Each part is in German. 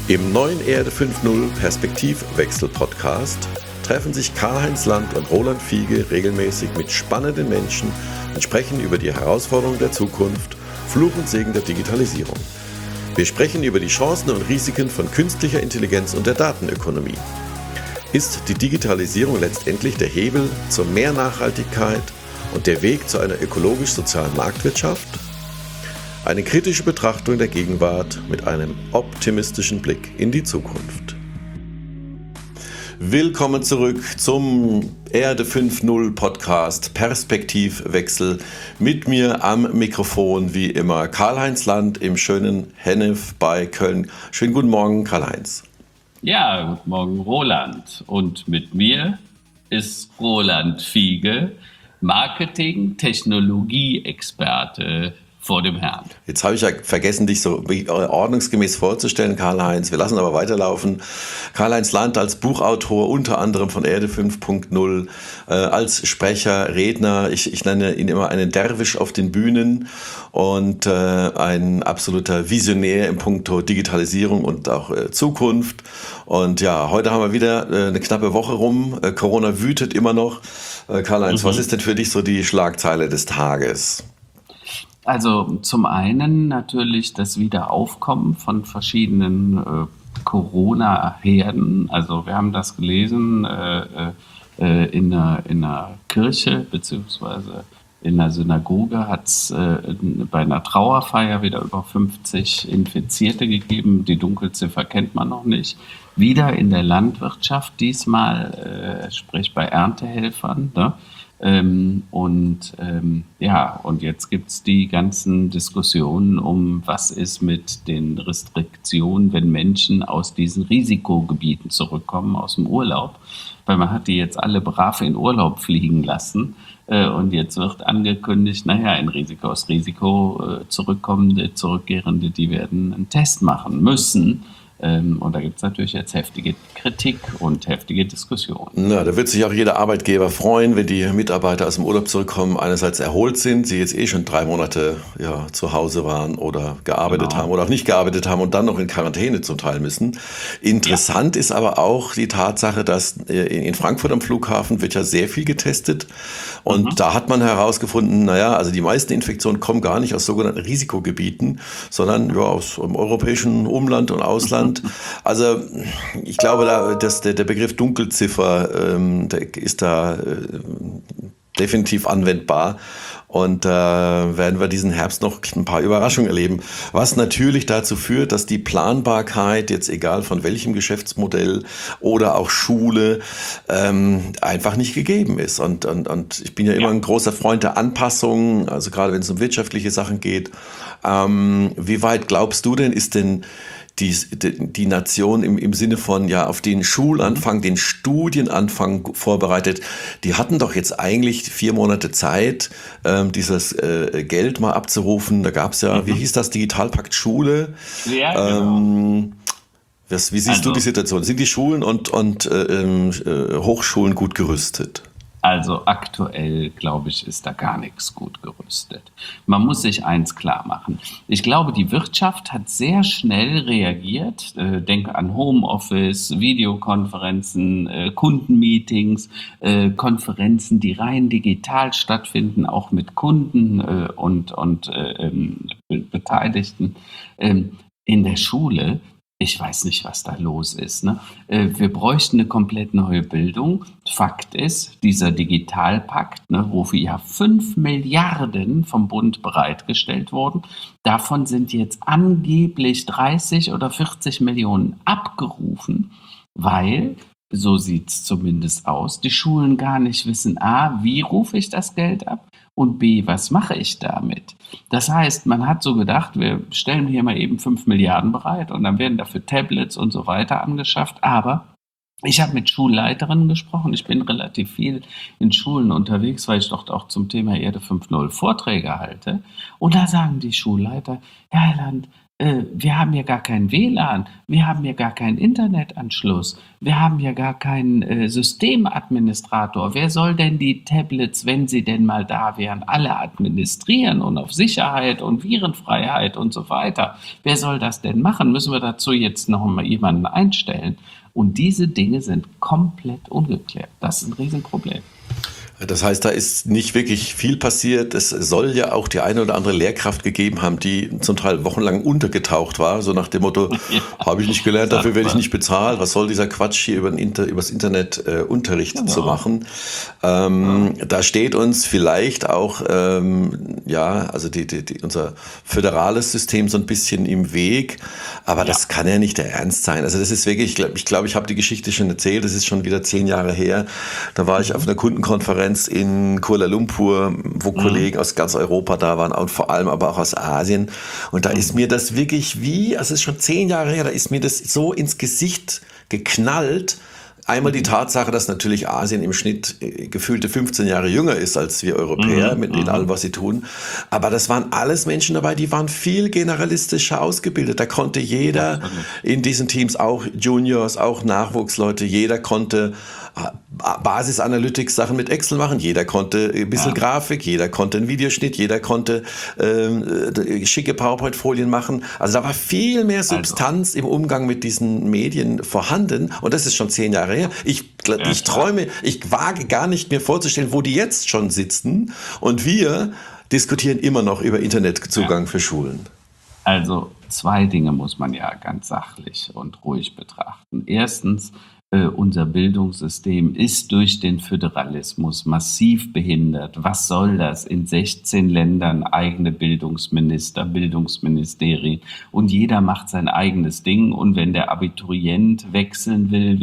Im neuen Erde 5.0 Perspektivwechsel-Podcast treffen sich Karl-Heinz Land und Roland Fiege regelmäßig mit spannenden Menschen und sprechen über die Herausforderungen der Zukunft, Fluch und Segen der Digitalisierung. Wir sprechen über die Chancen und Risiken von künstlicher Intelligenz und der Datenökonomie. Ist die Digitalisierung letztendlich der Hebel zur mehr Nachhaltigkeit und der Weg zu einer ökologisch-sozialen Marktwirtschaft? Eine kritische Betrachtung der Gegenwart mit einem optimistischen Blick in die Zukunft. Willkommen zurück zum Erde 5.0 Podcast Perspektivwechsel. Mit mir am Mikrofon wie immer Karl-Heinz Land im schönen Hennef bei Köln. Schönen guten Morgen, Karl-Heinz. Ja, guten Morgen, Roland. Und mit mir ist Roland Fiege, Marketing-Technologie-Experte vor dem Herrn. Jetzt habe ich ja vergessen, dich so ordnungsgemäß vorzustellen, Karl-Heinz. Wir lassen aber weiterlaufen. Karl-Heinz Land als Buchautor, unter anderem von Erde 5.0, als Sprecher, Redner. Ich nenne ihn immer einen Derwisch auf den Bühnen und ein absoluter Visionär im Punkto Digitalisierung und auch Zukunft. Und ja, heute haben wir wieder eine knappe Woche rum. Corona wütet immer noch. Karl-Heinz, was ist denn für dich so die Schlagzeile des Tages? Also zum einen natürlich das Wiederaufkommen von verschiedenen Corona-Herden. Also wir haben das gelesen in einer Kirche beziehungsweise in einer Synagoge hat es bei einer Trauerfeier wieder über 50 Infizierte gegeben. Die Dunkelziffer kennt man noch nicht. Wieder in der Landwirtschaft diesmal, sprich bei Erntehelfern, ne? Und jetzt gibt es die ganzen Diskussionen um, was ist mit den Restriktionen, wenn Menschen aus diesen Risikogebieten zurückkommen, aus dem Urlaub. Weil man hat die jetzt alle brav in Urlaub fliegen lassen. Und jetzt wird angekündigt, aus Risiko Zurückkehrende, die werden einen Test machen müssen. Und da gibt es natürlich jetzt heftige Kritik und heftige Diskussionen. Na, da wird sich auch jeder Arbeitgeber freuen, wenn die Mitarbeiter aus dem Urlaub zurückkommen, einerseits erholt sind, sie jetzt schon 3 Monate zu Hause waren oder gearbeitet haben oder auch nicht gearbeitet haben und dann noch in Quarantäne zum Teil müssen. Interessant ist aber auch die Tatsache, dass in Frankfurt am Flughafen wird ja sehr viel getestet und da hat man herausgefunden, also die meisten Infektionen kommen gar nicht aus sogenannten Risikogebieten, sondern aus dem europäischen Umland und Ausland. Also ich glaube, dass der Begriff Dunkelziffer der ist da definitiv anwendbar und werden wir diesen Herbst noch ein paar Überraschungen erleben, was natürlich dazu führt, dass die Planbarkeit jetzt egal von welchem Geschäftsmodell oder auch Schule einfach nicht gegeben ist und ich bin ja immer ein großer Freund der Anpassung, also gerade wenn es um wirtschaftliche Sachen geht. Wie weit glaubst du denn, ist denn die Nation im Sinne von auf den Schulanfang, den Studienanfang vorbereitet? Die hatten doch jetzt eigentlich 4 Monate Zeit, dieses Geld mal abzurufen. Da gab es wie hieß das, Digitalpakt Schule? Ja, genau. Wie siehst du die Situation? Sind die Schulen und Hochschulen gut gerüstet? Also aktuell, glaube ich, ist da gar nichts gut gerüstet. Man muss sich eins klar machen. Ich glaube, die Wirtschaft hat sehr schnell reagiert. Denke an Homeoffice, Videokonferenzen, Kundenmeetings, Konferenzen, die rein digital stattfinden, auch mit Kunden und Beteiligten. In der Schule, ich weiß nicht, was da los ist. Ne? Wir bräuchten eine komplett neue Bildung. Fakt ist, dieser Digitalpakt, wo 5 Milliarden vom Bund bereitgestellt wurden, davon sind jetzt angeblich 30 oder 40 Millionen abgerufen, weil, so sieht es zumindest aus, die Schulen gar nicht wissen, A, wie rufe ich das Geld ab? Und B, was mache ich damit? Das heißt, man hat so gedacht, wir stellen hier mal eben 5 Milliarden bereit und dann werden dafür Tablets und so weiter angeschafft. Aber ich habe mit Schulleiterinnen gesprochen. Ich bin relativ viel in Schulen unterwegs, weil ich doch auch zum Thema Erde 5.0 Vorträge halte. Und da sagen die Schulleiter, Herr Land, wir haben ja gar kein WLAN, wir haben ja gar keinen Internetanschluss, wir haben ja gar keinen Systemadministrator. Wer soll denn die Tablets, wenn sie denn mal da wären, alle administrieren und auf Sicherheit und Virenfreiheit und so weiter? Wer soll das denn machen? Müssen wir dazu jetzt noch mal jemanden einstellen? Und diese Dinge sind komplett ungeklärt. Das ist ein Riesenproblem. Das heißt, da ist nicht wirklich viel passiert. Es soll ja auch die eine oder andere Lehrkraft gegeben haben, die zum Teil wochenlang untergetaucht war, so nach dem Motto, Ja, habe ich nicht gelernt, dafür werde ich sagte. nicht bezahlt. Was soll dieser Quatsch hier übers Internet Unterricht zu Genau. machen? Ja, Da steht uns vielleicht auch ja, also unser föderales System so ein bisschen im Weg, aber ja. das kann ja nicht der Ernst sein. Also das ist wirklich, ich habe die Geschichte schon erzählt, das ist schon wieder 10 Jahre her. Da war ich auf Mhm. einer Kundenkonferenz in Kuala Lumpur, wo Mhm. Kollegen aus ganz Europa da waren und vor allem aber auch aus Asien. Und da ist Mhm. mir das wirklich also es ist schon 10 Jahre her, da ist mir das so ins Gesicht geknallt. Einmal die Mhm. Tatsache, dass natürlich Asien im Schnitt gefühlte 15 Jahre jünger ist als wir Europäer Mhm. mit in allem, Mhm. was sie tun. Aber das waren alles Menschen dabei, die waren viel generalistischer ausgebildet. Da konnte jeder Absolut. in diesen Teams, auch Juniors, auch Nachwuchsleute, jeder konnte Basis-Analytics-Sachen mit Excel machen, jeder konnte ein bisschen Ja, Grafik, jeder konnte einen Videoschnitt, jeder konnte schicke PowerPoint-Folien machen. Also da war viel mehr also, Substanz im Umgang mit diesen Medien vorhanden und das ist schon 10 Jahre her. ja Ich klar. träume, ich wage gar nicht mir vorzustellen, wo die jetzt schon sitzen und wir diskutieren immer noch über Ja. Internetzugang für Schulen. Also 2 Dinge muss man ja ganz sachlich und ruhig betrachten. Erstens, unser Bildungssystem ist durch den Föderalismus massiv behindert. Was soll das? In 16 Ländern eigene Bildungsminister, Bildungsministerien und jeder macht sein eigenes Ding. Und wenn der Abiturient wechseln will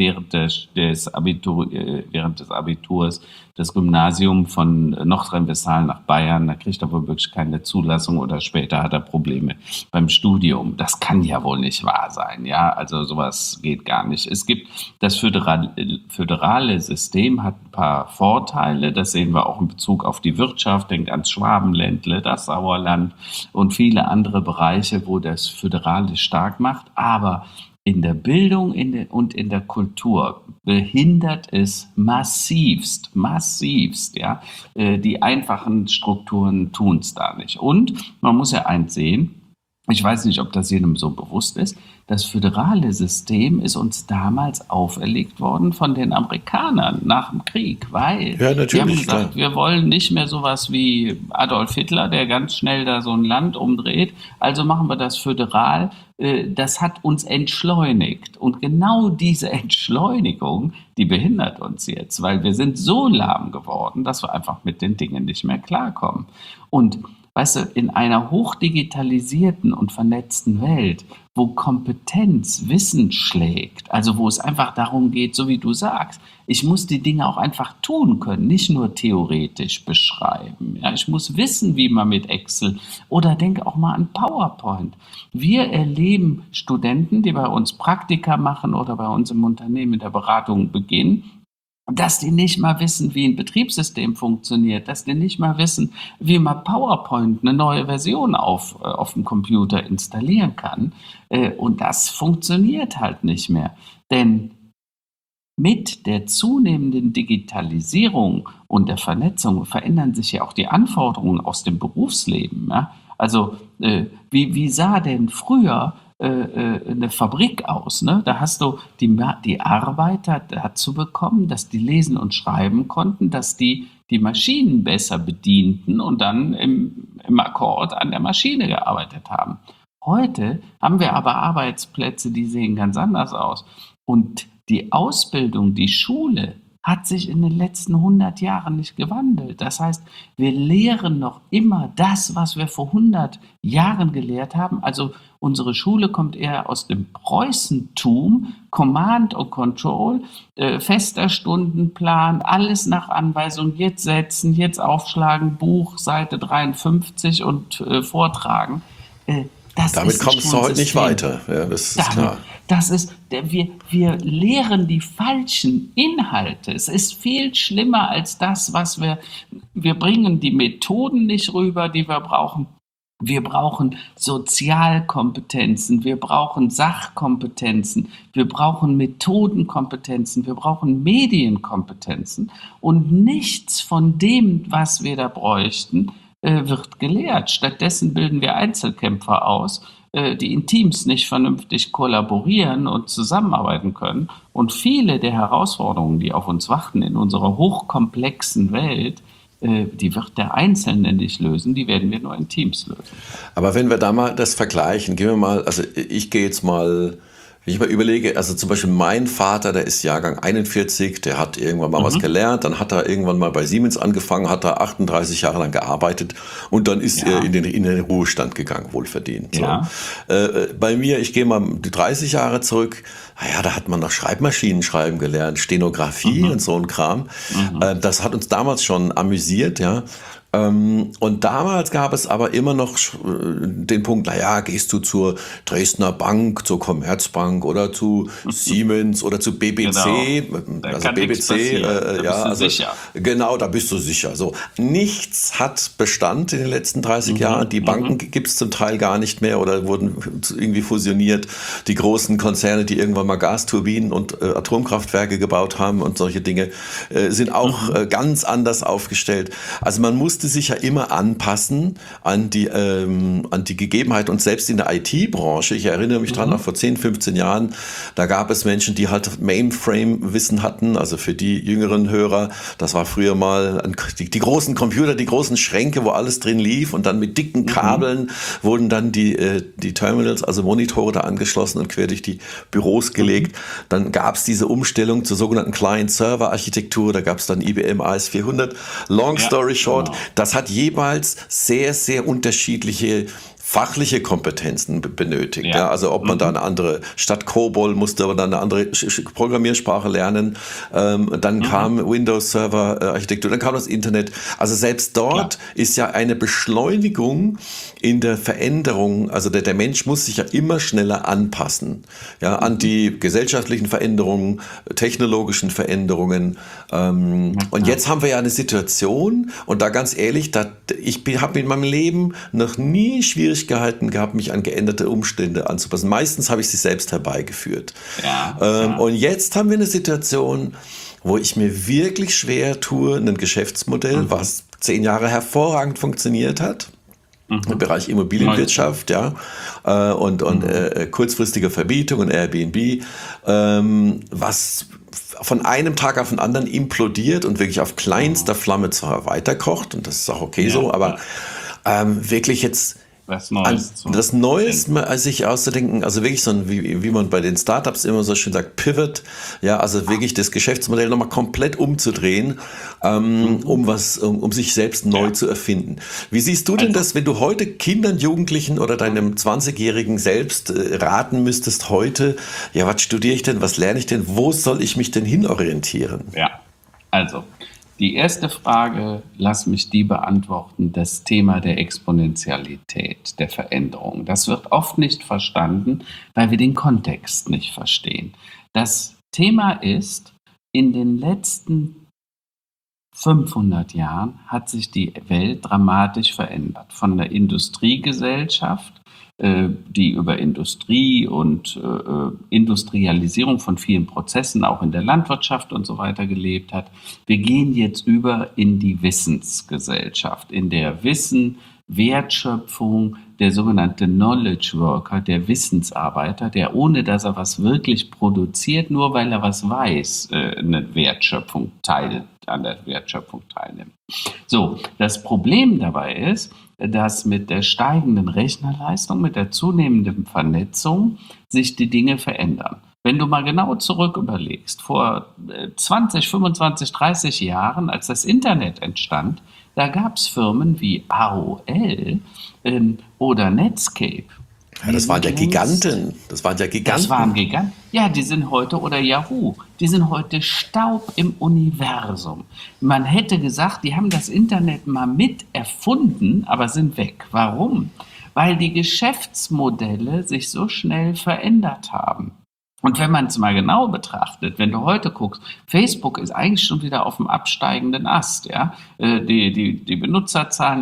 während des Abiturs, das Gymnasium von Nordrhein-Westfalen nach Bayern, da kriegt er wohl wirklich keine Zulassung oder später hat er Probleme beim Studium. Das kann ja wohl nicht wahr sein, ja. Also sowas geht gar nicht. Es gibt das föderale System hat ein paar Vorteile. Das sehen wir auch in Bezug auf die Wirtschaft. Denkt ans Schwabenländle, das Sauerland und viele andere Bereiche, wo das Föderale stark macht. Aber in der Bildung und in der Kultur behindert es massivst, ja. Die einfachen Strukturen tun es da nicht. Und man muss ja eins sehen, ich weiß nicht, ob das jedem so bewusst ist, das föderale System ist uns damals auferlegt worden von den Amerikanern nach dem Krieg, weil Ja, die haben natürlich, klar. gesagt, wir wollen nicht mehr sowas wie Adolf Hitler, der ganz schnell da so ein Land umdreht, also machen wir das föderal. Das hat uns entschleunigt. Und genau diese Entschleunigung, die behindert uns jetzt, weil wir sind so lahm geworden, dass wir einfach mit den Dingen nicht mehr klarkommen. Und weißt du, in einer hochdigitalisierten und vernetzten Welt, wo Kompetenz Wissen schlägt, also wo es einfach darum geht, so wie du sagst, ich muss die Dinge auch einfach tun können, nicht nur theoretisch beschreiben. Ja, ich muss wissen, wie man mit Excel oder denke auch mal an PowerPoint. Wir erleben Studenten, die bei uns Praktika machen oder bei uns im Unternehmen in der Beratung beginnen, dass die nicht mal wissen, wie ein Betriebssystem funktioniert, dass die nicht mal wissen, wie man PowerPoint eine neue Version auf dem Computer installieren kann. Und das funktioniert halt nicht mehr. Denn mit der zunehmenden Digitalisierung und der Vernetzung verändern sich ja auch die Anforderungen aus dem Berufsleben. Ja? Also wie sah denn früher eine Fabrik aus? Ne? Da hast du die Arbeiter dazu bekommen, dass die lesen und schreiben konnten, dass die Maschinen besser bedienten und dann im Akkord an der Maschine gearbeitet haben. Heute haben wir aber Arbeitsplätze, die sehen ganz anders aus. Und die Ausbildung, die Schule hat sich in den letzten 100 Jahren nicht gewandelt. Das heißt, wir lehren noch immer das, was wir vor 100 Jahren gelehrt haben. Also unsere Schule kommt eher aus dem Preußentum, Command und Control, fester Stundenplan, alles nach Anweisung, jetzt setzen, jetzt aufschlagen, Buch, Seite 53 und vortragen. Äh, Das Damit ist ein kommst du heute nicht Schulsystem. weiter. Ja, das ist Damit, klar. wir lehren die falschen Inhalte. Es ist viel schlimmer als das, wir bringen die Methoden nicht rüber, die wir brauchen. Wir brauchen Sozialkompetenzen, wir brauchen Sachkompetenzen, wir brauchen Methodenkompetenzen, wir brauchen Medienkompetenzen und nichts von dem, was wir da bräuchten, wird gelehrt. Stattdessen bilden wir Einzelkämpfer aus, die in Teams nicht vernünftig kollaborieren und zusammenarbeiten können. Und viele der Herausforderungen, die auf uns warten in unserer hochkomplexen Welt, die wird der Einzelne nicht lösen, die werden wir nur in Teams lösen. Aber wenn wir da mal das vergleichen, gehen wir mal, also ich gehe jetzt mal, wenn ich mal überlege, also zum Beispiel mein Vater, der ist Jahrgang 41, der hat irgendwann mal was gelernt, dann hat er irgendwann mal bei Siemens angefangen, hat da 38 Jahre lang gearbeitet und dann ist er in den Ruhestand gegangen, wohlverdient. So. Ja. Bei mir, ich gehe mal die 30 Jahre zurück, naja, da hat man noch Schreibmaschinen schreiben gelernt, Stenografie und so ein Kram. Das hat uns damals schon amüsiert, ja. Und damals gab es aber immer noch den Punkt, naja, gehst du zur Dresdner Bank, zur Commerzbank oder zu Siemens oder zu BBC, Genau. also BBC, Da bist du sicher. Genau, da bist du sicher. So, nichts hat Bestand in den letzten 30 Jahren. Die Banken gibt es zum Teil gar nicht mehr oder wurden irgendwie fusioniert. Die großen Konzerne, die irgendwann mal Gasturbinen und Atomkraftwerke gebaut haben und solche Dinge, sind auch ganz anders aufgestellt. Also man musste sich ja immer anpassen an die Gegebenheit und selbst in der IT-Branche, ich erinnere mich dran, noch vor 10, 15 Jahren, da gab es Menschen, die halt Mainframe-Wissen hatten, also für die jüngeren Hörer, das war früher mal die großen Computer, die großen Schränke, wo alles drin lief und dann mit dicken Kabeln wurden dann die Terminals, also Monitore da angeschlossen und quer durch die Büros gelegt. Dann gab es diese Umstellung zur sogenannten Client-Server-Architektur, da gab es dann IBM AS400. Long story short, das hat jeweils sehr, sehr unterschiedliche fachliche Kompetenzen benötigt. Ja. Also ob man da eine andere, statt COBOL musste man dann eine andere Programmiersprache lernen. Dann kam Windows Server Architektur, dann kam das Internet. Also selbst dort ist ja eine Beschleunigung in der Veränderung. Also der Mensch muss sich ja immer schneller anpassen, ja, an die gesellschaftlichen Veränderungen, technologischen Veränderungen. Und jetzt haben wir ja eine Situation, und da ganz ehrlich, ich habe in meinem Leben noch nie Schwierigkeiten gehabt, mich an geänderte Umstände anzupassen. Meistens habe ich sie selbst herbeigeführt. Und jetzt haben wir eine Situation, wo ich mir wirklich schwer tue, ein Geschäftsmodell, was 10 Jahre hervorragend funktioniert hat, im Bereich Immobilienwirtschaft, und kurzfristige Vermietung und Airbnb, was von einem Tag auf den anderen implodiert und wirklich auf kleinster Flamme zwar weiterkocht, und das ist auch okay so, aber wirklich jetzt das Neues sich auszudenken, also wirklich so ein, wie man bei den Startups immer so schön sagt, Pivot, ja, also wirklich das Geschäftsmodell nochmal komplett umzudrehen, um sich selbst neu zu erfinden. Wie siehst du denn das, wenn du heute Kindern, Jugendlichen oder deinem 20-Jährigen selbst raten müsstest heute, ja, was studiere ich denn, was lerne ich denn, wo soll ich mich denn hinorientieren? Ja, also die erste Frage, lass mich die beantworten, das Thema der Exponentialität, der Veränderung. Das wird oft nicht verstanden, weil wir den Kontext nicht verstehen. Das Thema ist, in den letzten 500 Jahren hat sich die Welt dramatisch verändert. Von der Industriegesellschaft, die über Industrie und Industrialisierung von vielen Prozessen auch in der Landwirtschaft und so weiter gelebt hat. Wir gehen jetzt über in die Wissensgesellschaft, in der Wissen, Wertschöpfung, der sogenannte Knowledge Worker, der Wissensarbeiter, der ohne dass er was wirklich produziert, nur weil er was weiß, an der Wertschöpfung teilnimmt. So, das Problem dabei ist, dass mit der steigenden Rechnerleistung, mit der zunehmenden Vernetzung sich die Dinge verändern. Wenn du mal genau zurück überlegst, vor 20, 25, 30 Jahren, als das Internet entstand, da gab es Firmen wie AOL oder Netscape. Ja, das waren ja Giganten. Das waren Giganten. Ja, die sind heute, oder Yahoo, die sind heute Staub im Universum. Man hätte gesagt, die haben das Internet mal mit erfunden, aber sind weg. Warum? Weil die Geschäftsmodelle sich so schnell verändert haben. Und wenn man es mal genau betrachtet, wenn du heute guckst, Facebook ist eigentlich schon wieder auf dem absteigenden Ast, ja. Die Benutzerzahlen nimmt so,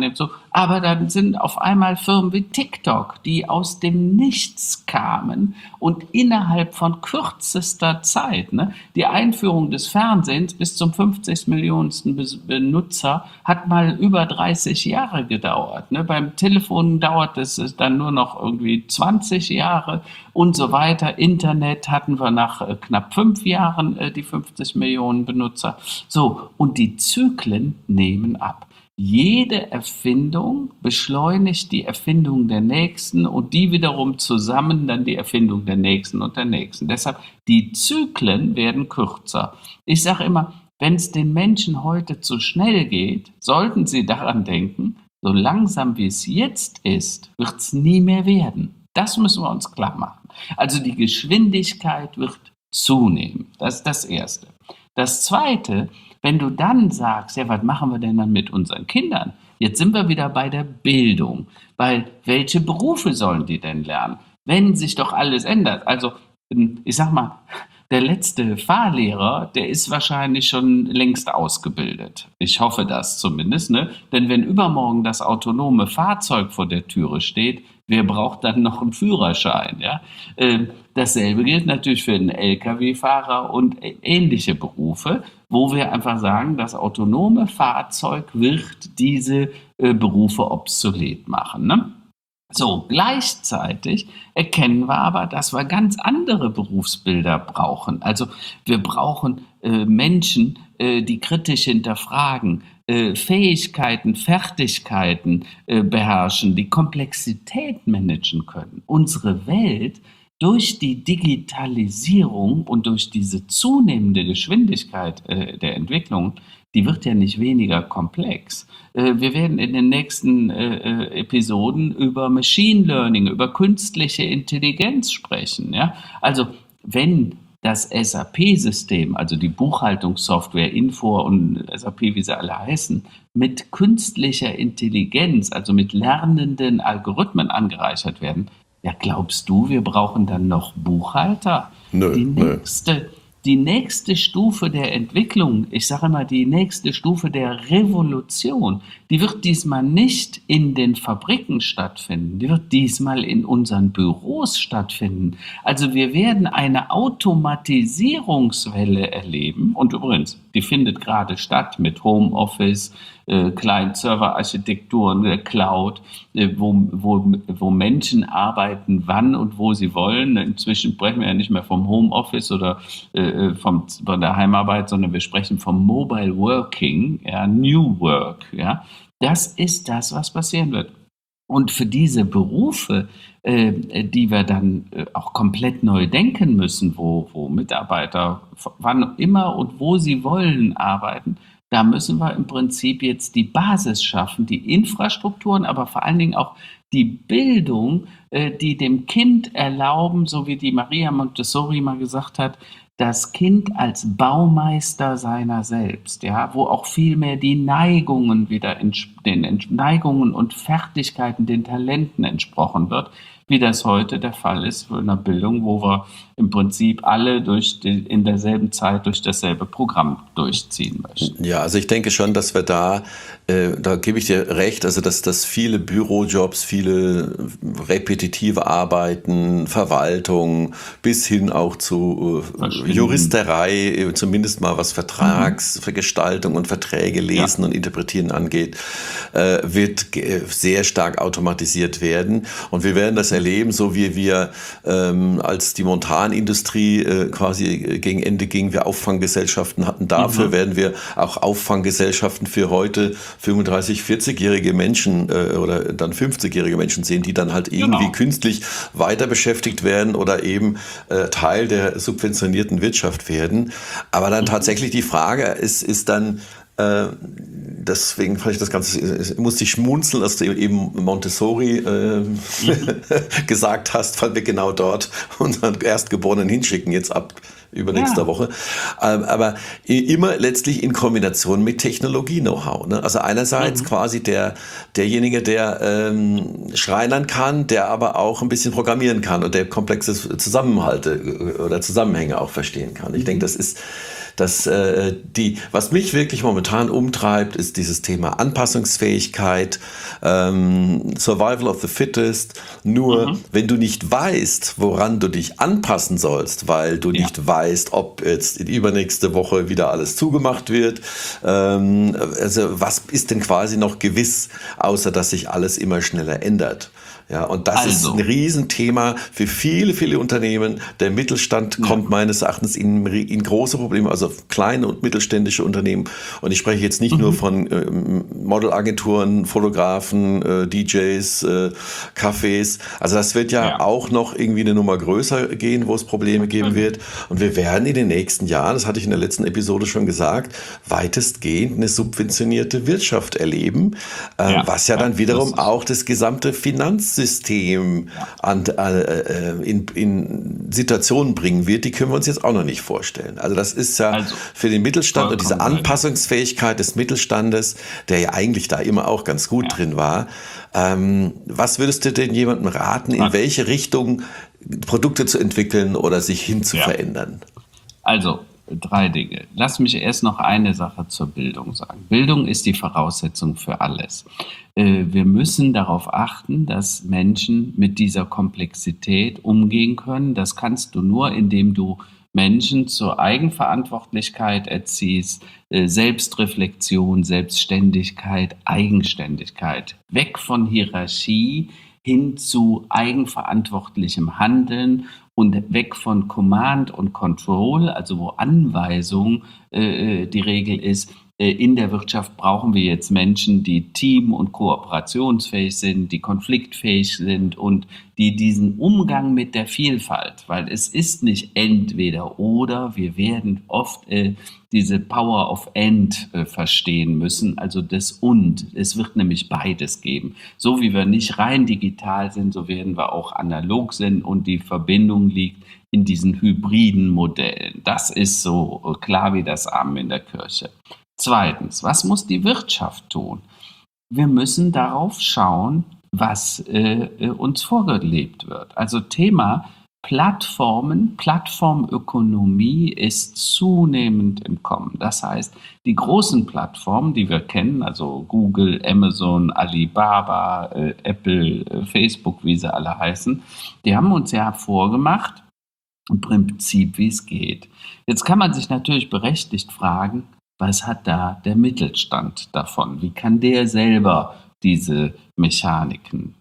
Aber dann sind auf einmal Firmen wie TikTok, die aus dem Nichts kamen und innerhalb von kürzester Zeit, ne, die Einführung des Fernsehens bis zum 50 Millionensten Benutzer hat mal über 30 Jahre gedauert. Ne. Beim Telefon dauert es dann nur noch irgendwie 20 Jahre und so weiter. Internet hatten wir nach knapp 5 Jahren die 50 Millionen Benutzer. So, und die Zyklen nehmen ab. Jede Erfindung beschleunigt die Erfindung der nächsten und die wiederum zusammen dann die Erfindung der nächsten und der nächsten. Deshalb, die Zyklen werden kürzer. Ich sage immer, wenn es den Menschen heute zu schnell geht, sollten sie daran denken, so langsam wie es jetzt ist, wird es nie mehr werden. Das müssen wir uns klar machen. Also die Geschwindigkeit wird zunehmen. Das ist das Erste. Das Zweite, wenn du dann sagst, ja, was machen wir denn dann mit unseren Kindern? Jetzt sind wir wieder bei der Bildung, weil welche Berufe sollen die denn lernen, wenn sich doch alles ändert? Also ich sag mal, der letzte Fahrlehrer, der ist wahrscheinlich schon längst ausgebildet. Ich hoffe das zumindest, ne? Denn wenn übermorgen das autonome Fahrzeug vor der Türe steht, wer braucht dann noch einen Führerschein? Ja? Dasselbe gilt natürlich für den Lkw-Fahrer und ähnliche Berufe, wo wir einfach sagen, das autonome Fahrzeug wird diese Berufe obsolet machen. Ne? So, gleichzeitig erkennen wir aber, dass wir ganz andere Berufsbilder brauchen. Also wir brauchen Menschen, die kritisch hinterfragen, Fähigkeiten, Fertigkeiten beherrschen, die Komplexität managen können. Unsere Welt durch die Digitalisierung und durch diese zunehmende Geschwindigkeit der Entwicklung, die wird ja nicht weniger komplex. Wir werden in den nächsten Episoden über Machine Learning, über künstliche Intelligenz sprechen. Ja? Also wenn das SAP-System, also die Buchhaltungssoftware, Infor und SAP, wie sie alle heißen, mit künstlicher Intelligenz, also mit lernenden Algorithmen angereichert werden, ja, glaubst du, wir brauchen dann noch Buchhalter? Nö. Die nächste Stufe der Entwicklung, ich sage immer, die nächste Stufe der Revolution, die wird diesmal nicht in den Fabriken stattfinden, die wird diesmal in unseren Büros stattfinden. Also wir werden eine Automatisierungswelle erleben und übrigens, die findet gerade statt mit Homeoffice, Client-Server-Architekturen, der Cloud, wo Menschen arbeiten, wann und wo sie wollen. Inzwischen sprechen wir ja nicht mehr vom Homeoffice oder von der Heimarbeit, sondern wir sprechen vom Mobile Working, ja, New Work. Ja. Das ist das, was passieren wird. Und für diese Berufe, die wir dann auch komplett neu denken müssen, wo Mitarbeiter wann immer und wo sie wollen arbeiten, da müssen wir im Prinzip jetzt die Basis schaffen, die Infrastrukturen, aber vor allen Dingen auch die Bildung, die dem Kind erlauben, so wie die Maria Montessori mal gesagt hat, das Kind als Baumeister seiner selbst, ja, wo auch viel mehr die Neigungen wieder den Neigungen und Fertigkeiten, den Talenten entsprochen wird, wie das heute der Fall ist in der Bildung, wo wir im Prinzip alle in derselben Zeit durch dasselbe Programm durchziehen möchten. Ja, also ich denke schon, dass wir da gebe ich dir recht, also dass viele Bürojobs, viele repetitive Arbeiten, Verwaltung bis hin auch zu Juristerei, zumindest mal was Vertragsgestaltung und Verträge lesen und interpretieren angeht, wird sehr stark automatisiert werden. Und wir werden das erleben, so wie wir als die Montanindustrie quasi gegen Ende ging, wir Auffanggesellschaften hatten. Dafür werden wir auch Auffanggesellschaften für heute 35-, 40-jährige Menschen oder dann 50-jährige Menschen sehen, die dann halt irgendwie künstlich weiter beschäftigt werden oder eben Teil der subventionierten Wirtschaft werden. Aber dann tatsächlich die Frage ist dann, deswegen vielleicht das Ganze, musste ich schmunzeln, als du eben Montessori gesagt hast, weil wir genau dort unseren Erstgeborenen hinschicken, jetzt ab übernächster Woche. Aber immer letztlich in Kombination mit Technologie-Know-how. Ne? Also einerseits quasi derjenige, der schreinern kann, der aber auch ein bisschen programmieren kann und der komplexe Zusammenhalte oder Zusammenhänge auch verstehen kann. Ich denke, das ist was mich wirklich momentan umtreibt, ist dieses Thema Anpassungsfähigkeit, Survival of the Fittest. Nur wenn du nicht weißt, woran du dich anpassen sollst, weil du nicht weißt, ob jetzt in übernächste Woche wieder alles zugemacht wird, also was ist denn quasi noch gewiss, außer dass sich alles immer schneller ändert? Ja, und das ist ein Riesenthema für viele, viele Unternehmen. Der Mittelstand kommt meines Erachtens in große Probleme, also kleine und mittelständische Unternehmen. Und ich spreche jetzt nicht nur von Modelagenturen, Fotografen, DJs, Cafés. Also das wird ja auch noch irgendwie eine Nummer größer gehen, wo es Probleme geben wird. Und wir werden in den nächsten Jahren, das hatte ich in der letzten Episode schon gesagt, weitestgehend eine subventionierte Wirtschaft erleben, was ja dann wiederum auch das gesamte Finanzsystem in Situationen bringen wird, die können wir uns jetzt auch noch nicht vorstellen. Also das ist ja für den Mittelstand und diese Anpassungsfähigkeit des Mittelstandes, der ja eigentlich da immer auch ganz gut drin war. Was würdest du denn jemandem raten, in welche Richtung Produkte zu entwickeln oder sich hin zu verändern? Also 3 Dinge. Lass mich erst noch eine Sache zur Bildung sagen. Bildung ist die Voraussetzung für alles. Wir müssen darauf achten, dass Menschen mit dieser Komplexität umgehen können. Das kannst du nur, indem du Menschen zur Eigenverantwortlichkeit erziehst, Selbstreflexion, Selbstständigkeit, Eigenständigkeit. Weg von Hierarchie hin zu eigenverantwortlichem Handeln und weg von Command und Control, also wo Anweisung die Regel ist. In der Wirtschaft brauchen wir jetzt Menschen, die team- und kooperationsfähig sind, die konfliktfähig sind und die diesen Umgang mit der Vielfalt, weil es ist nicht entweder oder, wir werden oft diese Power of and verstehen müssen, also das und. Es wird nämlich beides geben. So wie wir nicht rein digital sind, so werden wir auch analog sind und die Verbindung liegt in diesen hybriden Modellen. Das ist so klar wie das Amen in der Kirche. Zweitens, was muss die Wirtschaft tun? Wir müssen darauf schauen, was uns vorgelebt wird. Also Thema Plattformen, Plattformökonomie ist zunehmend im Kommen. Das heißt, die großen Plattformen, die wir kennen, also Google, Amazon, Alibaba, Apple, Facebook, wie sie alle heißen, die haben uns ja vorgemacht, im Prinzip, wie es geht. Jetzt kann man sich natürlich berechtigt fragen, was hat da der Mittelstand davon? Wie kann der selber diese Mechaniken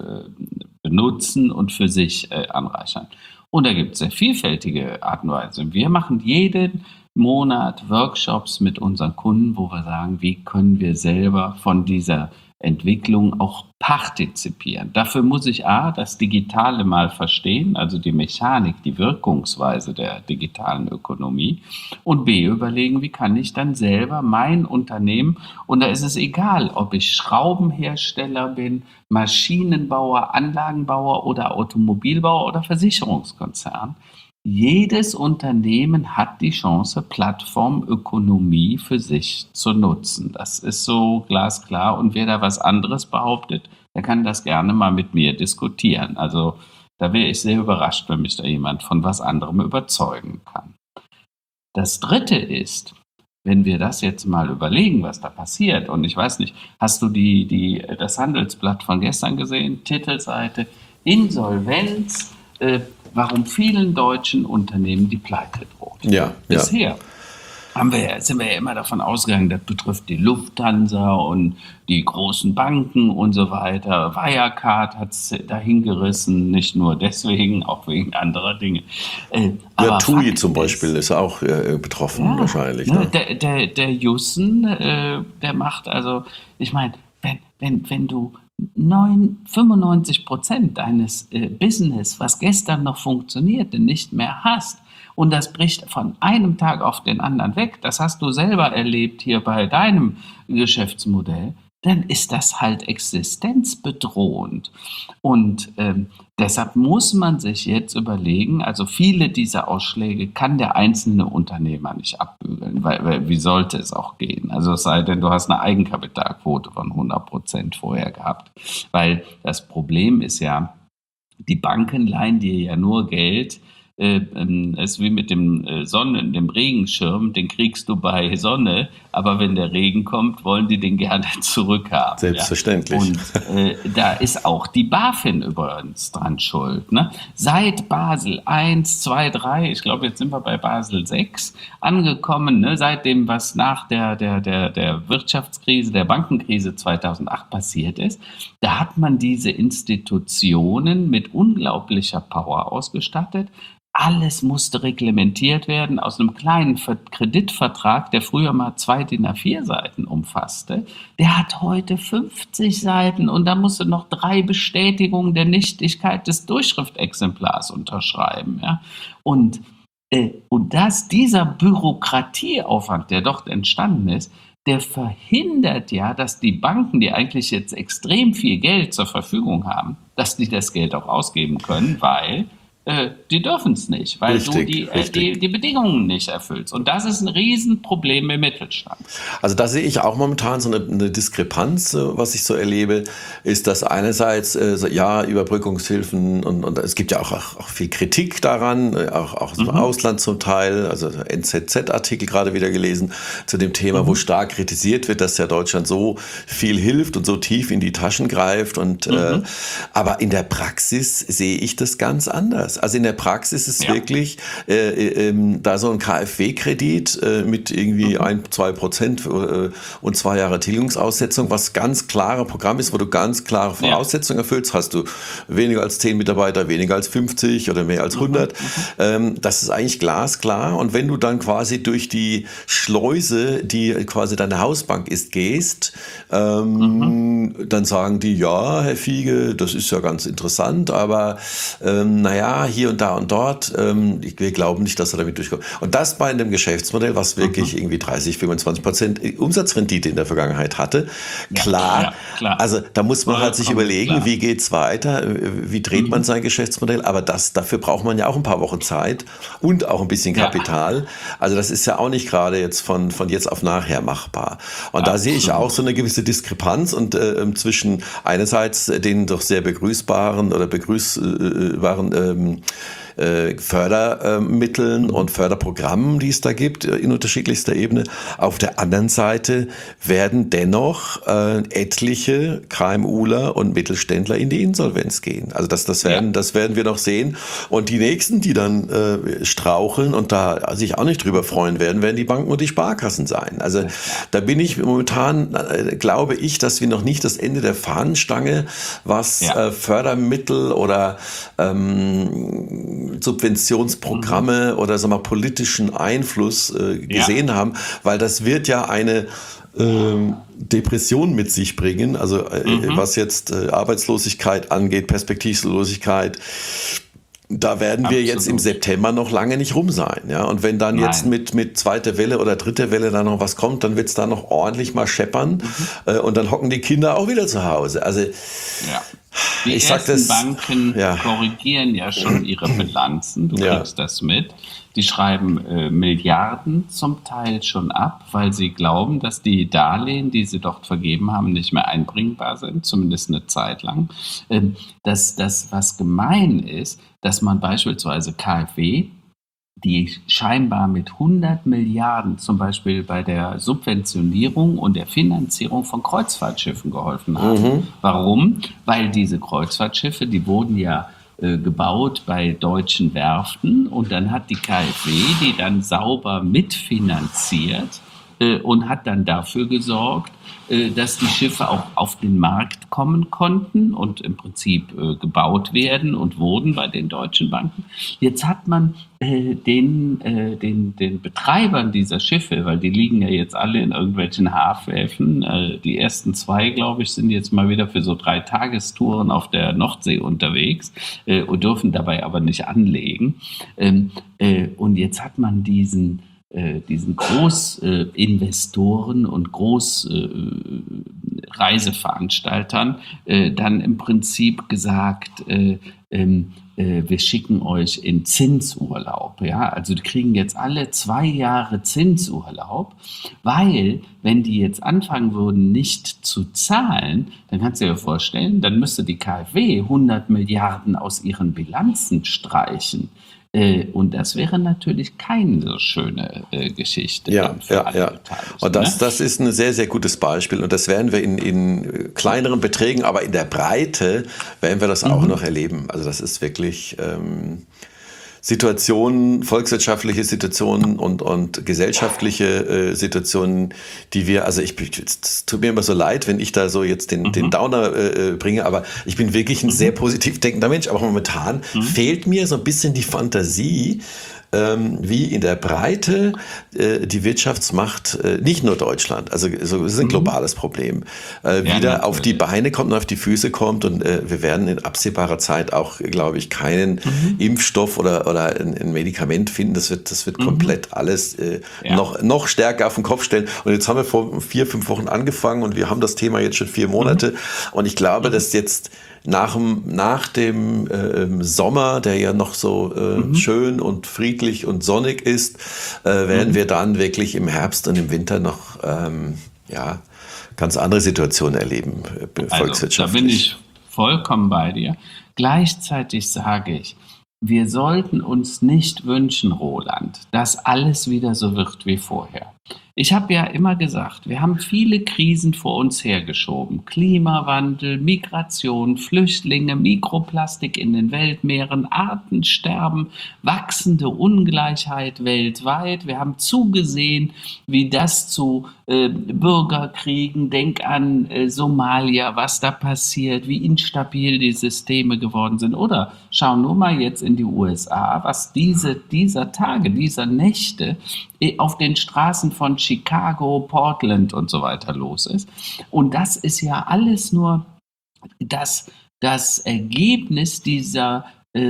benutzen und für sich anreichern? Und da gibt es sehr vielfältige Arten und Weisen. Wir machen jeden Monat Workshops mit unseren Kunden, wo wir sagen, wie können wir selber von dieser Entwicklung auch partizipieren. Dafür muss ich das Digitale mal verstehen, also die Mechanik, die Wirkungsweise der digitalen Ökonomie und B, überlegen, wie kann ich dann selber mein Unternehmen, und da ist es egal, ob ich Schraubenhersteller bin, Maschinenbauer, Anlagenbauer oder Automobilbauer oder Versicherungskonzern, jedes Unternehmen hat die Chance, Plattformökonomie für sich zu nutzen. Das ist so glasklar. Und wer da was anderes behauptet, der kann das gerne mal mit mir diskutieren. Also da wäre ich sehr überrascht, wenn mich da jemand von was anderem überzeugen kann. Das Dritte ist, wenn wir das jetzt mal überlegen, was da passiert, und ich weiß nicht, hast du das Handelsblatt von gestern gesehen? Titelseite, Insolvenz, warum vielen deutschen Unternehmen die Pleite droht. Ja. Bisher sind wir ja immer davon ausgegangen, das betrifft die Lufthansa und die großen Banken und so weiter. Wirecard hat es dahin gerissen, nicht nur deswegen, auch wegen anderer Dinge. Aber TUI zum Beispiel ist auch betroffen wahrscheinlich. Ne? Der Jussen, der macht also, ich meine, wenn du 95% deines Business, was gestern noch funktionierte, nicht mehr hast und das bricht von einem Tag auf den anderen weg, das hast du selber erlebt hier bei deinem Geschäftsmodell, dann ist das halt existenzbedrohend. Und deshalb muss man sich jetzt überlegen, also viele dieser Ausschläge kann der einzelne Unternehmer nicht abbügeln, weil wie sollte es auch gehen? Also es sei denn, du hast eine Eigenkapitalquote von 100% vorher gehabt. Weil das Problem ist ja, die Banken leihen dir ja nur Geld, es ist wie mit dem dem Regenschirm, den kriegst du bei Sonne, aber wenn der Regen kommt, wollen die den gerne zurückhaben. Selbstverständlich. Ja? Und da ist auch die BaFin übrigens dran schuld. Ne? Seit Basel 1, 2, 3, ich glaube, jetzt sind wir bei Basel 6 angekommen, ne? Seit dem, was nach der Wirtschaftskrise, der Bankenkrise 2008 passiert ist, da hat man diese Institutionen mit unglaublicher Power ausgestattet. Alles musste reglementiert werden aus einem kleinen Kreditvertrag, der früher mal 2 DIN A4 Seiten umfasste. Der hat heute 50 Seiten und da musst du noch 3 Bestätigungen der Nichtigkeit des Durchschriftexemplars unterschreiben. Ja? Und dieser Bürokratieaufwand, der dort entstanden ist, der verhindert ja, dass die Banken, die eigentlich jetzt extrem viel Geld zur Verfügung haben, dass die das Geld auch ausgeben können, weil die dürfen es nicht, weil du die Bedingungen nicht erfüllst. Und das ist ein Riesenproblem im Mittelstand. Also da sehe ich auch momentan so eine Diskrepanz, was ich so erlebe, ist, dass einerseits Überbrückungshilfen und es gibt ja auch viel Kritik daran, auch aus dem Ausland zum Teil, also NZZ-Artikel gerade wieder gelesen zu dem Thema, wo stark kritisiert wird, dass ja Deutschland so viel hilft und so tief in die Taschen greift. Aber in der Praxis sehe ich das ganz anders. Also in der Praxis ist es wirklich da so ein KfW-Kredit mit irgendwie 1-2% und 2 Jahre Tilgungsaussetzung, was ganz klare Programm ist, wo du ganz klare Voraussetzungen erfüllst. Hast du weniger als 10 Mitarbeiter, weniger als 50 oder mehr als 100. Das ist eigentlich glasklar. Und wenn du dann quasi durch die Schleuse, die quasi deine Hausbank ist, gehst, dann sagen die, ja, Herr Fiege, das ist ja ganz interessant, aber hier und da und dort, wir glauben nicht, dass er damit durchkommt. Und das bei einem Geschäftsmodell, was wirklich irgendwie 30-25% Umsatzrendite in der Vergangenheit hatte. Klar, also da muss man halt sich überlegen, wie geht's weiter, wie dreht man sein Geschäftsmodell, aber dafür braucht man ja auch ein paar Wochen Zeit und auch ein bisschen Kapital. Also das ist ja auch nicht gerade jetzt von jetzt auf nachher machbar. Und da sehe ich auch so eine gewisse Diskrepanz und zwischen einerseits den doch sehr begrüßbaren Fördermitteln und Förderprogrammen, die es da gibt, in unterschiedlichster Ebene. Auf der anderen Seite werden dennoch etliche KMUler und Mittelständler in die Insolvenz gehen. Also das werden wir noch sehen. Und die nächsten, die dann straucheln und da sich auch nicht drüber freuen werden die Banken und die Sparkassen sein. Also da bin ich momentan, glaube ich, dass wir noch nicht das Ende der Fahnenstange, was Fördermittel oder Subventionsprogramme oder politischen Einfluss gesehen haben, weil das wird ja eine Depression mit sich bringen, also was jetzt Arbeitslosigkeit angeht, Perspektivlosigkeit. Da werden wir jetzt im September noch lange nicht rum sein. Ja? Und wenn dann jetzt mit zweiter Welle oder dritter Welle da noch was kommt, dann wird es da noch ordentlich mal scheppern und dann hocken die Kinder auch wieder zu Hause. Also die ersten Banken korrigieren ja schon ihre Bilanzen, du kriegst das mit. Die schreiben Milliarden zum Teil schon ab, weil sie glauben, dass die Darlehen, die sie dort vergeben haben, nicht mehr einbringbar sind, zumindest eine Zeit lang. Das, was gemein ist, dass man beispielsweise KfW, die scheinbar mit 100 Milliarden zum Beispiel bei der Subventionierung und der Finanzierung von Kreuzfahrtschiffen geholfen haben. Warum? Weil diese Kreuzfahrtschiffe, die wurden ja gebaut bei deutschen Werften und dann hat die KfW die dann sauber mitfinanziert und hat dann dafür gesorgt, dass die Schiffe auch auf den Markt kommen konnten und im Prinzip gebaut werden und wurden bei den deutschen Banken. Jetzt hat man den Betreibern dieser Schiffe, weil die liegen ja jetzt alle in irgendwelchen Hafenhäfen, die ersten 2, glaube ich, sind jetzt mal wieder für so 3 Tagestouren auf der Nordsee unterwegs und dürfen dabei aber nicht anlegen. Und jetzt hat man diesen Großinvestoren und Großreiseveranstaltern dann im Prinzip gesagt, wir schicken euch in Zinsurlaub. Ja? Also die kriegen jetzt alle 2 Jahre Zinsurlaub, weil wenn die jetzt anfangen würden, nicht zu zahlen, dann kannst du dir vorstellen, dann müsste die KfW 100 Milliarden aus ihren Bilanzen streichen. Und das wäre natürlich keine so schöne Geschichte Ja, dann für ja, alle ja. Und Beteiligten. Ne? das ist ein sehr, sehr gutes Beispiel. Und das werden wir in kleineren Beträgen, aber in der Breite werden wir das auch noch erleben. Also das ist wirklich Situationen, volkswirtschaftliche Situationen und gesellschaftliche Situationen, die wir, also es tut mir immer so leid, wenn ich da so jetzt den Downer bringe, aber ich bin wirklich ein sehr positiv denkender Mensch, aber momentan fehlt mir so ein bisschen die Fantasie, wie in der Breite die Wirtschaftsmacht, nicht nur Deutschland, also so, es ist ein globales Problem, Ja, wieder auf die natürlich. Beine kommt und auf die Füße kommt und wir werden in absehbarer Zeit auch, glaube ich, keinen Impfstoff oder ein Medikament finden. Das wird komplett alles Ja. noch stärker auf den Kopf stellen. Und jetzt haben wir vor 4, 5 Wochen angefangen und wir haben das Thema jetzt schon 4 Monate. Und ich glaube, dass jetzt nach dem Sommer, der ja noch so schön und friedlich und sonnig ist, werden wir dann wirklich im Herbst und im Winter noch ganz andere Situationen erleben, Also, da bin volkswirtschaftlich. ich vollkommen bei dir. Gleichzeitig sage ich, wir sollten uns nicht wünschen, Roland, dass alles wieder so wird wie vorher. Ich habe ja immer gesagt, wir haben viele Krisen vor uns hergeschoben. Klimawandel, Migration, Flüchtlinge, Mikroplastik in den Weltmeeren, Artensterben, wachsende Ungleichheit weltweit. Wir haben zugesehen, wie das zu Bürgerkriegen, denk an Somalia, was da passiert, wie instabil die Systeme geworden sind. Oder schau nur mal jetzt in die USA, was dieser Tage, dieser Nächte auf den Straßen von Chicago, Portland und so weiter los ist. Und das ist ja alles nur das Ergebnis dieser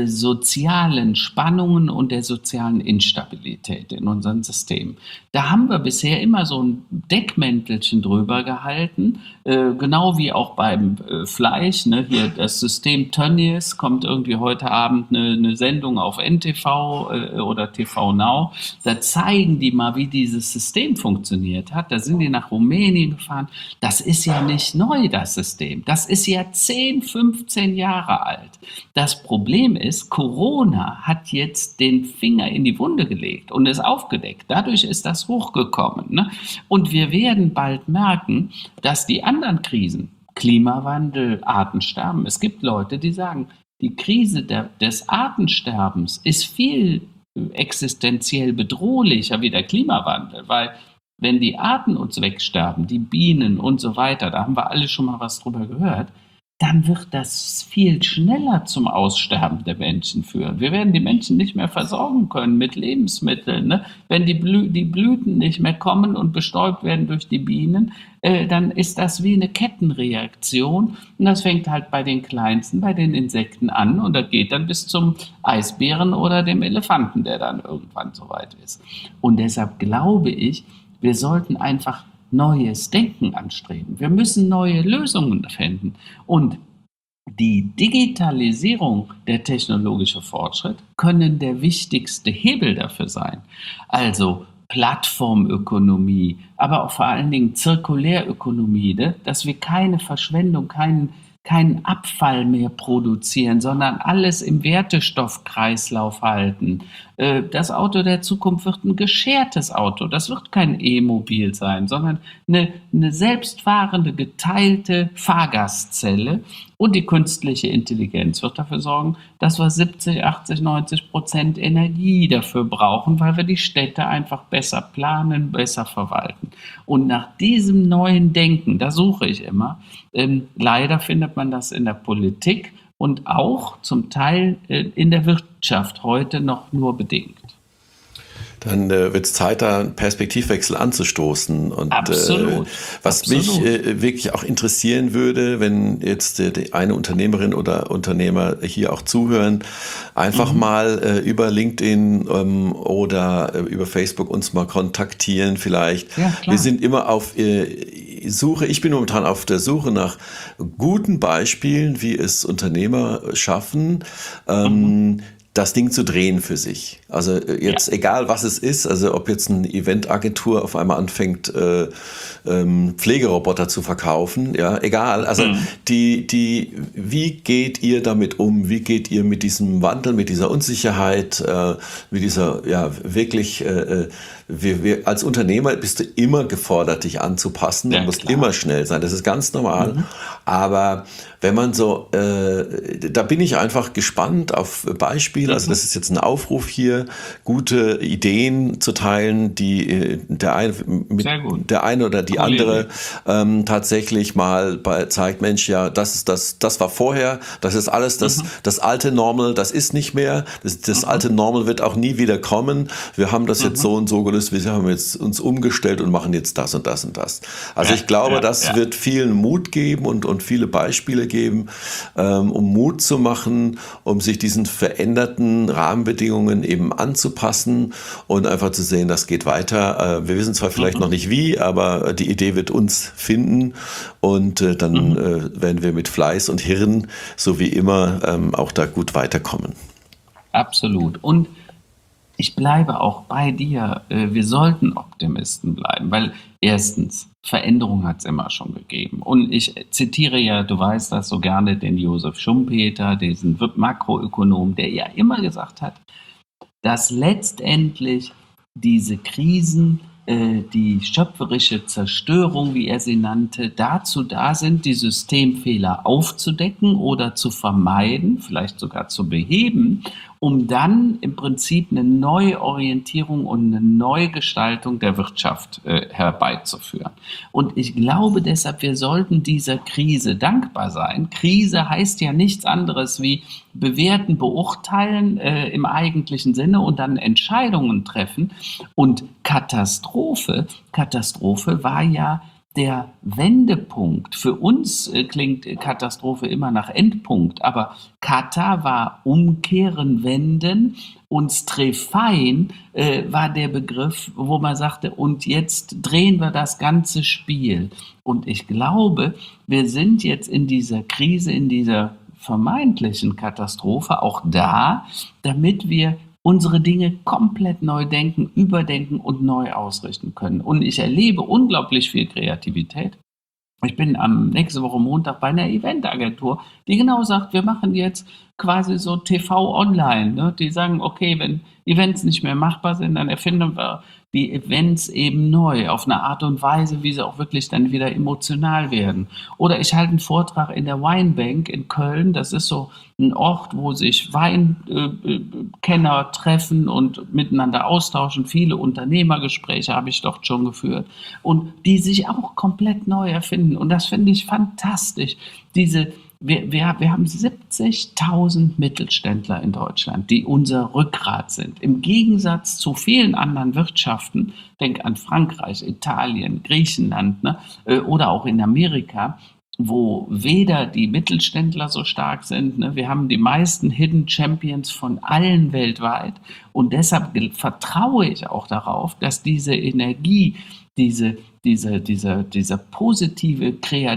sozialen Spannungen und der sozialen Instabilität in unserem System. Da haben wir bisher immer so ein Deckmäntelchen drüber gehalten, genau wie auch beim Fleisch. Ne? Hier das System Tönnies, kommt irgendwie heute Abend eine Sendung auf NTV oder TV Now. Da zeigen die mal, wie dieses System funktioniert hat. Da sind die nach Rumänien gefahren. Das ist ja nicht neu, das System. Das ist ja 10, 15 Jahre alt. Das Problem ist, Corona hat jetzt den Finger in die Wunde gelegt und ist aufgedeckt. Dadurch ist das hochgekommen. Ne? Und wir werden bald merken, dass die anderen Krisen, Klimawandel, Artensterben, es gibt Leute, die sagen, die Krise des Artensterbens ist viel existenziell bedrohlicher wie der Klimawandel, weil wenn die Arten uns wegsterben, die Bienen und so weiter, da haben wir alle schon mal was drüber gehört, dann wird das viel schneller zum Aussterben der Menschen führen. Wir werden die Menschen nicht mehr versorgen können mit Lebensmitteln. Ne? Wenn die Blüten nicht mehr kommen und bestäubt werden durch die Bienen, dann ist das wie eine Kettenreaktion. Und das fängt halt bei den Kleinsten, bei den Insekten an und das geht dann bis zum Eisbären oder dem Elefanten, der dann irgendwann soweit ist. Und deshalb glaube ich, wir sollten einfach neues Denken anstreben. Wir müssen neue Lösungen finden. Und die Digitalisierung, der technologische Fortschritt, können der wichtigste Hebel dafür sein. Also Plattformökonomie, aber auch vor allen Dingen Zirkulärökonomie, ne? Dass wir keine Verschwendung, keinen Abfall mehr produzieren, sondern alles im Wertstoffkreislauf halten. Das Auto der Zukunft wird ein geschertes Auto. Das wird kein E-Mobil sein, sondern eine selbstfahrende, geteilte Fahrgastzelle. Und die künstliche Intelligenz wird dafür sorgen, dass wir 70, 80, 90% Energie dafür brauchen, weil wir die Städte einfach besser planen, besser verwalten. Und nach diesem neuen Denken, da suche ich immer, leider findet man das in der Politik und auch zum Teil in der Wirtschaft heute noch nur bedingt. Dann wird es Zeit, da einen Perspektivwechsel anzustoßen. Und Absolut. was mich wirklich auch interessieren würde, wenn jetzt die eine Unternehmerin oder Unternehmer hier auch zuhören, einfach mal über LinkedIn oder über Facebook uns mal kontaktieren vielleicht. Ja, klar. Wir sind immer auf Suche, ich bin momentan auf der Suche nach guten Beispielen, wie es Unternehmer schaffen, das Ding zu drehen für sich. Also Ja. jetzt egal, was es ist, also ob jetzt eine Eventagentur auf einmal anfängt, Pflegeroboter zu verkaufen, ja, egal. Also wie geht ihr damit um? Wie geht ihr mit diesem Wandel, mit dieser Unsicherheit, mit dieser, ja, wirklich, wir als Unternehmer bist du immer gefordert, dich anzupassen und Ja, musst klar. immer schnell sein. Das ist ganz normal. Aber wenn man so, da bin ich einfach gespannt auf Beispiele. Also das ist jetzt ein Aufruf hier, gute Ideen zu teilen, die Sehr gut. der eine oder die Coole andere Idee. tatsächlich mal zeigt, Mensch, ja, das war vorher, das ist alles das alte Normal, das ist nicht mehr, das alte Normal wird auch nie wieder kommen. Wir haben das jetzt so und so gelöst, wir haben jetzt uns umgestellt und machen jetzt das und das und das. Also Ja, ich glaube, ja, das ja. wird vielen Mut geben und viele Beispiele geben, um Mut zu machen, um sich diesen veränderten Rahmenbedingungen eben anzupassen und einfach zu sehen, das geht weiter. Wir wissen zwar vielleicht noch nicht wie, aber die Idee wird uns finden und dann werden wir mit Fleiß und Hirn, so wie immer, auch da gut weiterkommen. Absolut. Und ich bleibe auch bei dir. Wir sollten Optimisten bleiben, weil erstens, Veränderung hat es immer schon gegeben. Und ich zitiere ja, du weißt das so gerne, den Josef Schumpeter, diesen Makroökonom, der ja immer gesagt hat, dass letztendlich diese Krisen, die schöpferische Zerstörung, wie er sie nannte, dazu da sind, die Systemfehler aufzudecken oder zu vermeiden, vielleicht sogar zu beheben, um dann im Prinzip eine Neuorientierung und eine Neugestaltung der Wirtschaft herbeizuführen. Und ich glaube deshalb, wir sollten dieser Krise dankbar sein. Krise heißt ja nichts anderes wie bewerten, beurteilen im eigentlichen Sinne und dann Entscheidungen treffen. Und Katastrophe war ja der Wendepunkt. Für uns klingt Katastrophe immer nach Endpunkt, aber Kata war umkehren, wenden und Strefein war der Begriff, wo man sagte, und jetzt drehen wir das ganze Spiel. Und ich glaube, wir sind jetzt in dieser Krise, in dieser vermeintlichen Katastrophe auch da, damit wir unsere Dinge komplett neu denken, überdenken und neu ausrichten können. Und ich erlebe unglaublich viel Kreativität. Ich bin nächste Woche Montag bei einer Eventagentur, die genau sagt, wir machen jetzt quasi so TV online. Ne? Die sagen, okay, wenn Events nicht mehr machbar sind, dann erfinden wir die Events eben neu, auf eine Art und Weise, wie sie auch wirklich dann wieder emotional werden. Oder ich halte einen Vortrag in der Weinbank in Köln. Das ist so ein Ort, wo sich Weinkenner treffen und miteinander austauschen. Viele Unternehmergespräche habe ich dort schon geführt. Und die sich auch komplett neu erfinden. Und das finde ich fantastisch. Wir haben 70.000 Mittelständler in Deutschland, die unser Rückgrat sind. Im Gegensatz zu vielen anderen Wirtschaften, denk an Frankreich, Italien, Griechenland, ne, oder auch in Amerika, wo weder die Mittelständler so stark sind. Ne, wir haben die meisten Hidden Champions von allen weltweit. Und deshalb vertraue ich auch darauf, dass diese Energie, diese positive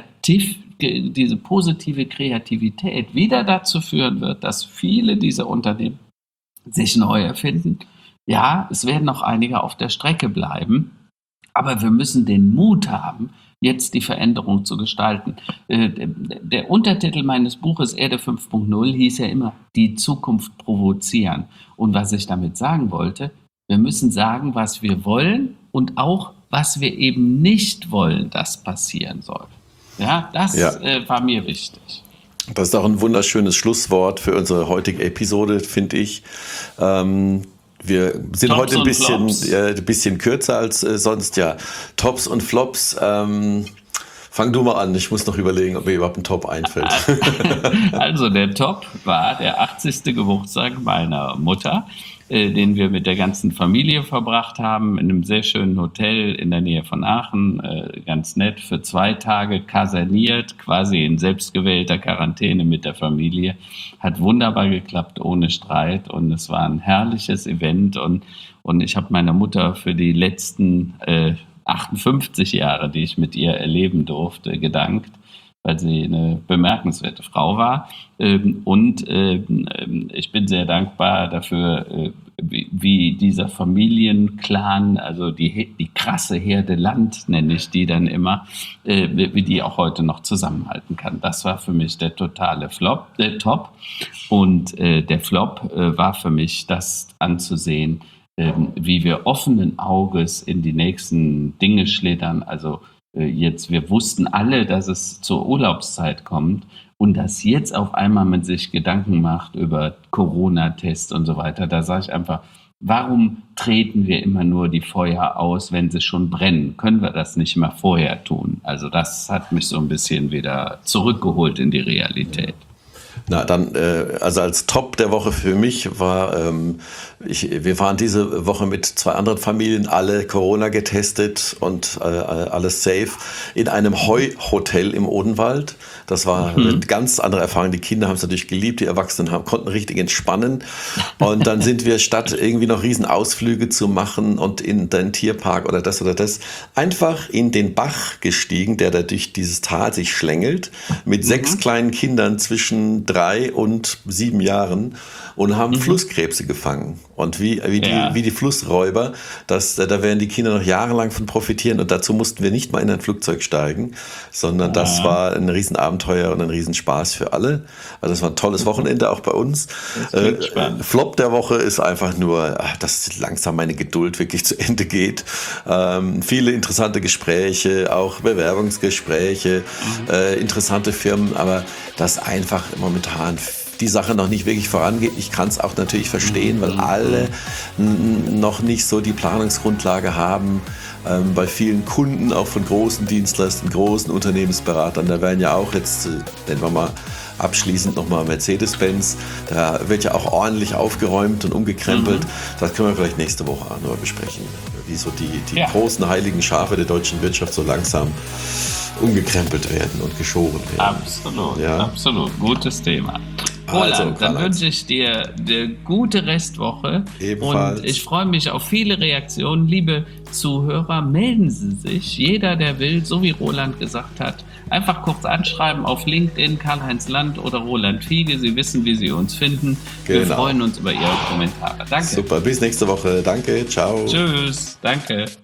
Kreativität wieder dazu führen wird, dass viele dieser Unternehmen sich neu erfinden. Ja, es werden noch einige auf der Strecke bleiben, aber wir müssen den Mut haben, jetzt die Veränderung zu gestalten. Der Untertitel meines Buches Erde 5.0 hieß ja immer, die Zukunft provozieren. Und was ich damit sagen wollte, wir müssen sagen, was wir wollen und auch, was wir eben nicht wollen, dass passieren soll. Ja, das war mir wichtig. Das ist auch ein wunderschönes Schlusswort für unsere heutige Episode, finde ich. Wir sind Tops heute ein bisschen kürzer als sonst. Ja, Tops und Flops. Fang du mal an. Ich muss noch überlegen, ob mir überhaupt ein Top einfällt. Also der Top war der 80. Geburtstag meiner Mutter, den wir mit der ganzen Familie verbracht haben, in einem sehr schönen Hotel in der Nähe von Aachen, ganz nett, für 2 Tage kaserniert, quasi in selbstgewählter Quarantäne mit der Familie. Hat wunderbar geklappt, ohne Streit, und es war ein herrliches Event, und ich habe meiner Mutter für die letzten 58 Jahre, die ich mit ihr erleben durfte, gedankt. weil sie eine bemerkenswerte Frau war. Und ich bin sehr dankbar dafür, wie dieser Familienclan, also die krasse Herde Land, nenne ich die dann immer, wie die auch heute noch zusammenhalten kann. Das war für mich der totale Top. Und der Flop war für mich, das anzusehen, wie wir offenen Auges in die nächsten Dinge schlittern. Also jetzt, wir wussten alle, dass es zur Urlaubszeit kommt und dass jetzt auf einmal man sich Gedanken macht über Corona-Tests und so weiter. Da sage ich einfach, warum treten wir immer nur die Feuer aus, wenn sie schon brennen? Können wir das nicht mal vorher tun? Also das hat mich so ein bisschen wieder zurückgeholt in die Realität. Na, dann, also als Top der Woche für mich war, wir waren diese Woche mit 2 anderen Familien, alle Corona getestet und alles safe, in einem Heuhotel im Odenwald. Das war eine ganz andere Erfahrung. Die Kinder haben es natürlich geliebt, die Erwachsenen konnten richtig entspannen. Und dann sind wir, statt irgendwie noch Riesenausflüge zu machen und in den Tierpark oder das, einfach in den Bach gestiegen, der da durch dieses Tal sich schlängelt, mit 6 kleinen Kindern zwischen 3 und 7 Jahren und haben Flusskrebse gefangen. Und wie die Flussräuber, da werden die Kinder noch jahrelang von profitieren. Und dazu mussten wir nicht mal in ein Flugzeug steigen, sondern das war ein Riesenabenteuer und ein Riesenspaß für alle. Also das war ein tolles Wochenende auch bei uns. Flop der Woche ist einfach nur, dass langsam meine Geduld wirklich zu Ende geht. Viele interessante Gespräche, auch Bewerbungsgespräche, interessante Firmen, aber das einfach momentan die Sache noch nicht wirklich vorangeht. Ich kann es auch natürlich verstehen, weil alle noch nicht so die Planungsgrundlage haben. Bei vielen Kunden, auch von großen Dienstleistern, großen Unternehmensberatern, da werden ja auch jetzt, nennen wir mal abschließend nochmal Mercedes-Benz, da wird ja auch ordentlich aufgeräumt und umgekrempelt. Das können wir vielleicht nächste Woche auch noch besprechen, wie so die großen heiligen Schafe der deutschen Wirtschaft so langsam umgekrempelt werden und geschoren werden. Absolut. Gutes Thema. Roland, dann wünsche ich dir eine gute Restwoche. Ebenfalls. Und ich freue mich auf viele Reaktionen. Liebe Zuhörer, melden Sie sich. Jeder, der will, so wie Roland gesagt hat, einfach kurz anschreiben auf LinkedIn, Karl-Heinz Land oder Roland Fiege. Sie wissen, wie Sie uns finden. Wir freuen uns über Ihre Kommentare. Danke. Super, bis nächste Woche. Danke, ciao. Tschüss, danke.